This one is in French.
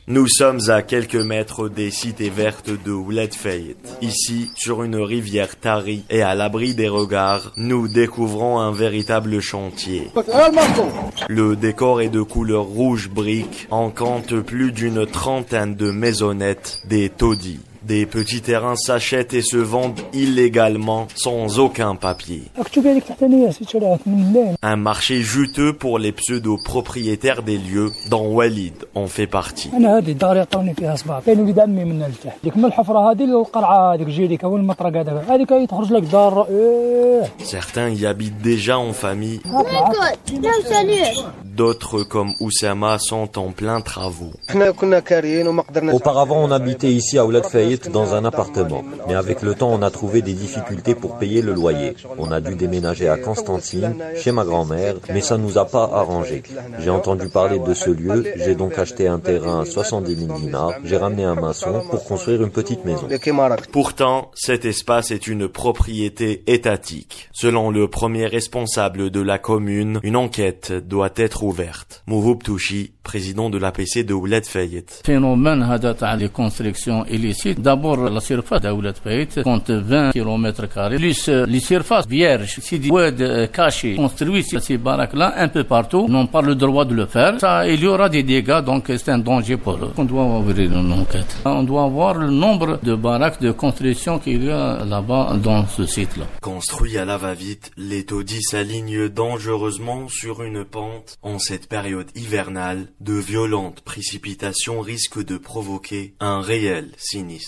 Nous sommes à quelques mètres des cités vertes de Ouled Fayet. Ici, sur une rivière tarie et à l'abri des regards, nous découvrons un véritable chantier. Le décor est de couleur rouge brique. On compte plus d'une trentaine de maisonnettes, des taudis. Des petits terrains s'achètent et se vendent illégalement sans aucun papier. Un marché juteux pour les pseudo-propriétaires des lieux dont Walid en fait partie. Certains y habitent déjà en famille. D'autres, comme Oussama, sont en plein travaux. Auparavant, on habitait ici à Ouled Fayet dans un appartement. Mais avec le temps, on a trouvé des difficultés pour payer le loyer. On a dû déménager à Constantine, chez ma grand-mère, mais ça nous a pas arrangé. J'ai entendu parler de ce lieu, j'ai donc acheté un terrain à 70 000 dinars, j'ai ramené un maçon pour construire une petite maison. Pourtant, cet espace est une propriété étatique. Selon le premier responsable de la commune, une enquête doit être ouverte. Mouhoub Touchi, président de l'APC de Ouled Fayet. Phénomène des constructions illicites. D'abord, la surface d'Ouled Fayet compte 20 km², plus les surfaces vierges, si des oueds cachés construits ces baraques-là un peu partout, n'ont pas le droit de le faire. Ça, il y aura des dégâts, donc c'est un danger pour eux. On doit ouvrir une enquête. On doit voir le nombre de baraques de construction qu'il y a là-bas dans ce site-là. Construits à la va-vite, les taudis s'alignent dangereusement sur une pente. En cette période hivernale, de violentes précipitations risquent de provoquer un réel sinistre.